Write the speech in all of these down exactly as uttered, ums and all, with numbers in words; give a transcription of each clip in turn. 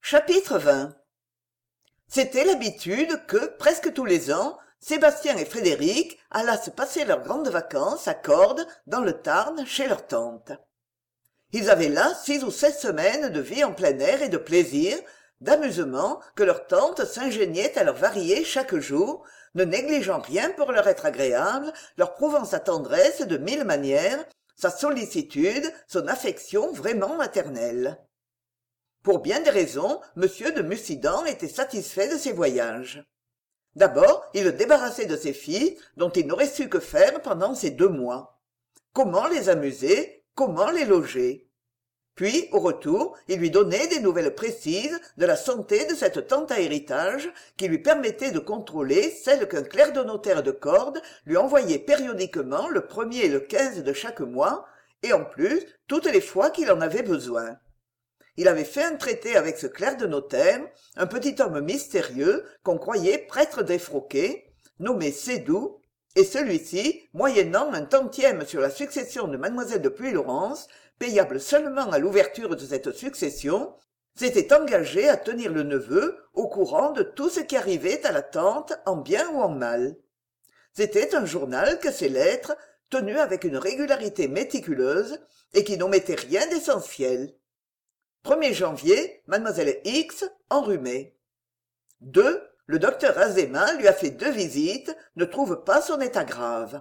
Chapitre vingt. C'était l'habitude que, presque tous les ans, Sébastien et Frédéric allassent passer leurs grandes vacances à Cordes, dans le Tarn, chez leur tante. Ils avaient là six ou sept semaines de vie en plein air et de plaisir, d'amusement que leur tante s'ingéniait à leur varier chaque jour, ne négligeant rien pour leur être agréable, leur prouvant sa tendresse de mille manières, sa sollicitude, son affection vraiment maternelle. Pour bien des raisons, m de Mussidan était satisfait de ses voyages. D'abord, il le débarrassait de ses filles, dont il n'aurait su que faire pendant ces deux mois. Comment les amuser, comment les loger? Puis, au retour, il lui donnait des nouvelles précises de la santé de cette tante à héritage qui lui permettait de contrôler celle qu'un clerc de notaire de Cordes lui envoyait périodiquement le premier et le quinze de chaque mois, et en plus, toutes les fois qu'il en avait besoin. Il avait fait un traité avec ce clerc de notaire, un petit homme mystérieux qu'on croyait prêtre défroqué, nommé Sédou, et celui-ci, moyennant un tantième sur la succession de mademoiselle de Puylaurens, payable seulement à l'ouverture de cette succession, s'était engagé à tenir le neveu au courant de tout ce qui arrivait à la tante en bien ou en mal. C'était un journal que ces lettres, tenues avec une régularité méticuleuse, et qui n'omettait rien d'essentiel. premier janvier, mademoiselle X, enrhumée. deux. Le docteur Azéma lui a fait deux visites, ne trouve pas son état grave.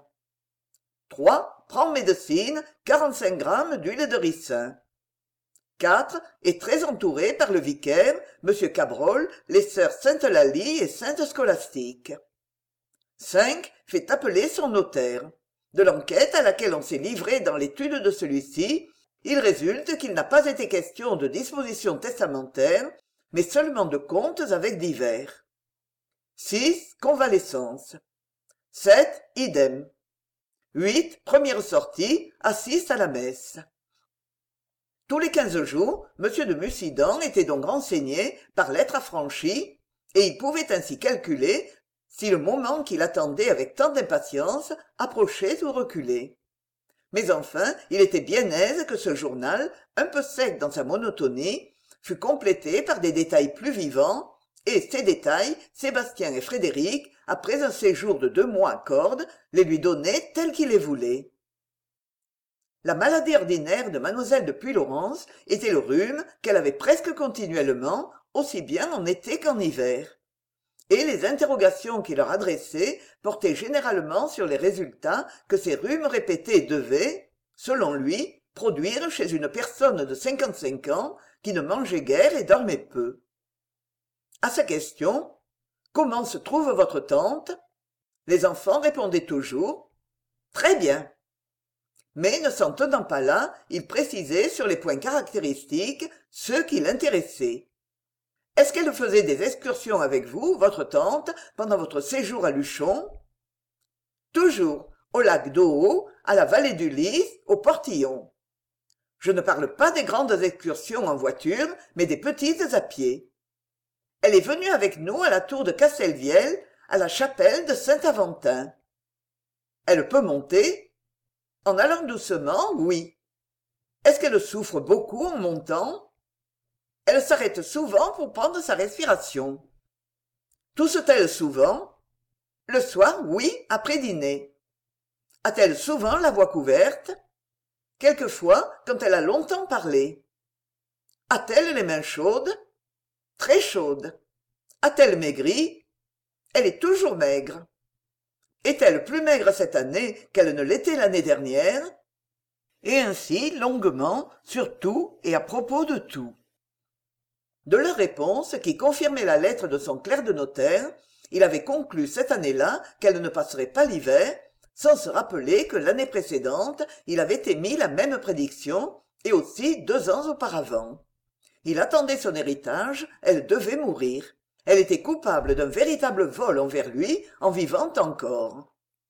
trois. Prend médecine, quarante-cinq grammes d'huile de ricin. quatre. Est très entouré par le vicaire, monsieur Cabrol, les sœurs Sainte-Eulalie et Sainte-Scolastique. cinq. Fait appeler son notaire. De l'enquête à laquelle on s'est livré dans l'étude de celui-ci, il résulte qu'il n'a pas été question de dispositions testamentaires, mais seulement de comptes avec divers. six. Convalescence. sept. Idem. huit. Première sortie, assiste à la messe. Tous les quinze jours, m de Mussidan était donc renseigné par lettre affranchie, et il pouvait ainsi calculer si le moment qu'il attendait avec tant d'impatience approchait ou reculait. Mais enfin, il était bien aise que ce journal, un peu sec dans sa monotonie, fût complété par des détails plus vivants, et ces détails, Sébastien et Frédéric, après un séjour de deux mois à Cordes, les lui donnaient tels qu'il les voulait. La maladie ordinaire de mademoiselle de Puylaurens était le rhume qu'elle avait presque continuellement, aussi bien en été qu'en hiver. Et les interrogations qu'il leur adressait portaient généralement sur les résultats que ces rhumes répétés devaient, selon lui, produire chez une personne de cinquante-cinq ans qui ne mangeait guère et dormait peu. À sa question « Comment se trouve votre tante ?» les enfants répondaient toujours « Très bien ». Mais ne s'en tenant pas là, il précisait sur les points caractéristiques ceux qui l'intéressaient. Est-ce qu'elle faisait des excursions avec vous, votre tante, pendant votre séjour à Luchon? Toujours, au lac d'Ohaut, à la vallée du Lys, au Portillon. Je ne parle pas des grandes excursions en voiture, mais des petites à pied. Elle est venue avec nous à la tour de Castelvielle, à la chapelle de Saint-Aventin. Elle peut monter? En allant doucement, oui. Est-ce qu'elle souffre beaucoup en montant? Elle s'arrête souvent pour prendre sa respiration. Tousse-t-elle souvent? Le soir, oui, après dîner. A-t-elle souvent la voix couverte? Quelquefois, quand elle a longtemps parlé. A-t-elle les mains chaudes? Très chaudes. A-t-elle maigri? Elle est toujours maigre. Est-elle plus maigre cette année qu'elle ne l'était l'année dernière? Et ainsi, longuement, sur tout et à propos de tout. De leur réponse, qui confirmait la lettre de son clerc de notaire, il avait conclu cette année-là qu'elle ne passerait pas l'hiver, sans se rappeler que l'année précédente, il avait émis la même prédiction, et aussi deux ans auparavant. Il attendait son héritage, elle devait mourir. Elle était coupable d'un véritable vol envers lui, en vivant encore.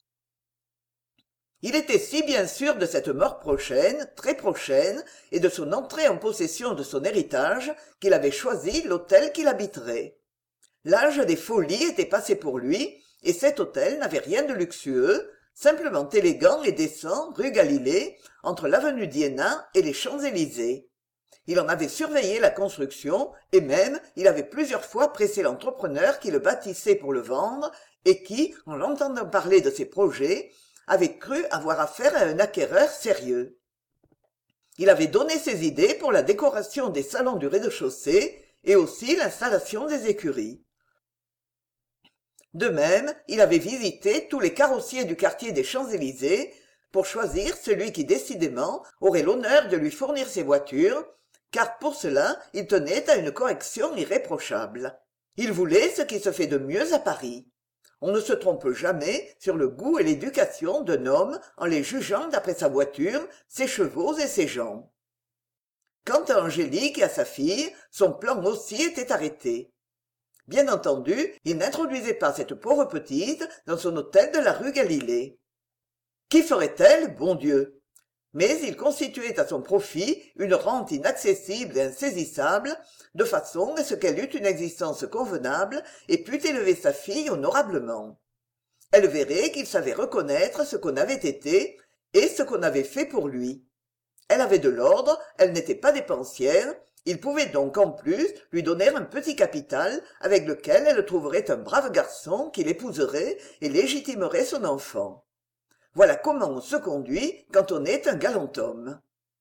Il était si bien sûr de cette mort prochaine, très prochaine, et de son entrée en possession de son héritage, qu'il avait choisi l'hôtel qu'il habiterait. L'âge des folies était passé pour lui, et cet hôtel n'avait rien de luxueux, simplement élégant et décent rue Galilée, entre l'avenue d'Iéna et les Champs-Élysées. Il en avait surveillé la construction et même il avait plusieurs fois pressé l'entrepreneur qui le bâtissait pour le vendre et qui, en l'entendant parler de ses projets, avait cru avoir affaire à un acquéreur sérieux. Il avait donné ses idées pour la décoration des salons du rez-de-chaussée et aussi l'installation des écuries. De même, il avait visité tous les carrossiers du quartier des Champs-Élysées pour choisir celui qui décidément aurait l'honneur de lui fournir ses voitures, car pour cela il tenait à une correction irréprochable. Il voulait ce qui se fait de mieux à Paris. On ne se trompe jamais sur le goût et l'éducation d'un homme en les jugeant d'après sa voiture, ses chevaux et ses gens. Quant à Angélique et à sa fille, son plan aussi était arrêté. Bien entendu, il n'introduisait pas cette pauvre petite dans son hôtel de la rue Galilée. Qu'y ferait-elle, bon Dieu? Mais il constituait à son profit une rente inaccessible et insaisissable, de façon à ce qu'elle eût une existence convenable et pût élever sa fille honorablement. Elle verrait qu'il savait reconnaître ce qu'on avait été et ce qu'on avait fait pour lui. Elle avait de l'ordre, elle n'était pas dépensière, il pouvait donc en plus lui donner un petit capital avec lequel elle trouverait un brave garçon qui l'épouserait et légitimerait son enfant. Voilà comment on se conduit quand on est un galant homme.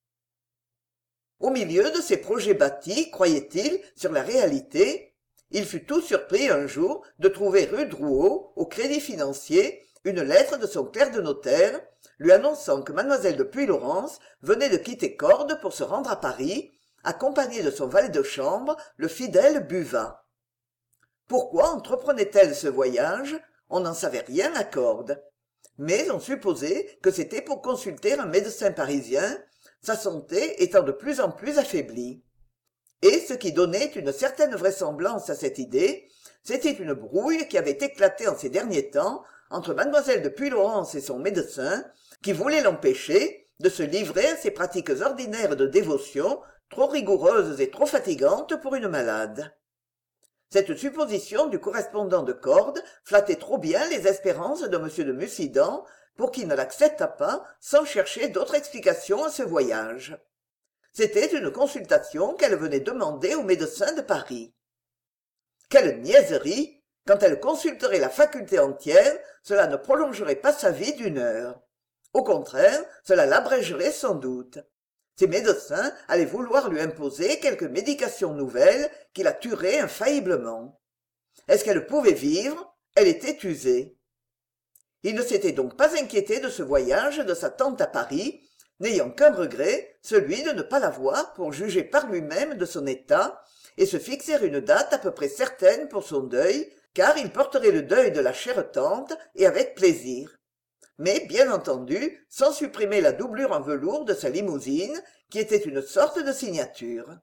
Au milieu de ses projets bâtis, croyait-il, sur la réalité, il fut tout surpris un jour de trouver rue Drouot, au Crédit Financier, une lettre de son clerc de notaire, lui annonçant que mademoiselle de Puylaurens venait de quitter Cordes pour se rendre à Paris, accompagnée de son valet de chambre, le fidèle Buvat. Pourquoi entreprenait-elle ce voyage? On n'en savait rien à Cordes. Mais on supposait que c'était pour consulter un médecin parisien, sa santé étant de plus en plus affaiblie. Et ce qui donnait une certaine vraisemblance à cette idée, c'était une brouille qui avait éclaté en ces derniers temps entre mademoiselle de Puylaurens et son médecin, qui voulait l'empêcher de se livrer à ses pratiques ordinaires de dévotion, trop rigoureuses et trop fatigantes pour une malade. Cette supposition du correspondant de Cordes flattait trop bien les espérances de M. de Mussidan pour qu'il ne l'acceptât pas sans chercher d'autre explication à ce voyage. C'était une consultation qu'elle venait demander au médecin de Paris. Quelle niaiserie! Quand elle consulterait la faculté entière, cela ne prolongerait pas sa vie d'une heure. Au contraire, cela l'abrégerait sans doute. Ses médecins allaient vouloir lui imposer quelque médication nouvelle qui la tuerait infailliblement. Est-ce qu'elle pouvait vivre? Elle était usée. Il ne s'était donc pas inquiété de ce voyage de sa tante à Paris, n'ayant qu'un regret, celui de ne pas la voir pour juger par lui-même de son état et se fixer une date à peu près certaine pour son deuil, car il porterait le deuil de la chère tante et avec plaisir. Mais, bien entendu, sans supprimer la doublure en velours de sa limousine, qui était une sorte de signature.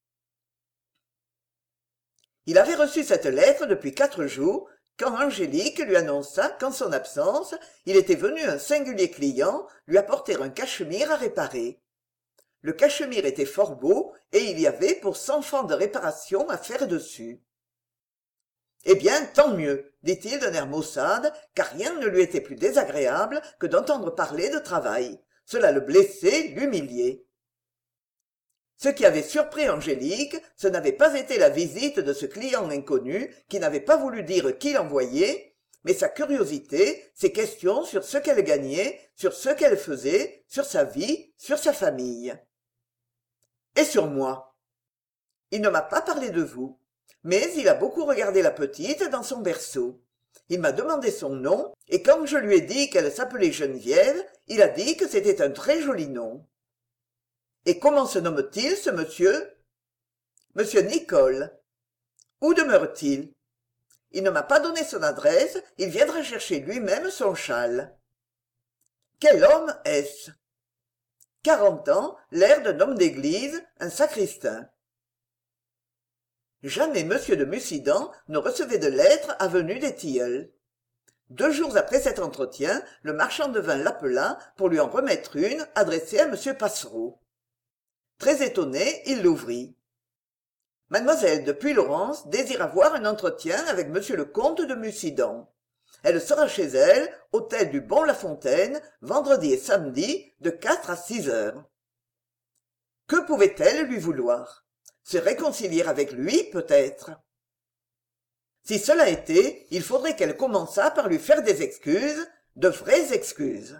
Il avait reçu cette lettre depuis quatre jours, quand Angélique lui annonça qu'en son absence, il était venu un singulier client lui apporter un cachemire à réparer. Le cachemire était fort beau, et il y avait pour cent francs de réparation à faire dessus. Eh bien, tant mieux, dit-il d'un air maussade, car rien ne lui était plus désagréable que d'entendre parler de travail. Cela le blessait, l'humiliait. Ce qui avait surpris Angélique, ce n'avait pas été la visite de ce client inconnu qui n'avait pas voulu dire qui l'envoyait, mais sa curiosité, ses questions sur ce qu'elle gagnait, sur ce qu'elle faisait, sur sa vie, sur sa famille. Et sur moi. Il ne m'a pas parlé de vous. Mais il a beaucoup regardé la petite dans son berceau. Il m'a demandé son nom, et quand je lui ai dit qu'elle s'appelait Geneviève, il a dit que c'était un très joli nom. Et comment se nomme-t-il, ce monsieur? Monsieur Nicole. Où demeure-t-il? Il ne m'a pas donné son adresse, il viendra chercher lui-même son châle. Quel homme est-ce? Quarante ans, l'air d'un homme d'église, un sacristain. Jamais M. de Mussidan ne recevait de lettres avenue des Tilleuls. Deux jours après cet entretien, le marchand de vin l'appela pour lui en remettre une adressée à M. Passereau. Très étonné, il l'ouvrit. Mademoiselle de Puylaurens désire avoir un entretien avec M. le comte de Mussidan. Elle sera chez elle, hôtel du Bon La Fontaine, vendredi et samedi, de quatre à six heures. Que pouvait-elle lui vouloir? Se réconcilier avec lui, peut-être. Si cela était, il faudrait qu'elle commençât par lui faire des excuses, de vraies excuses.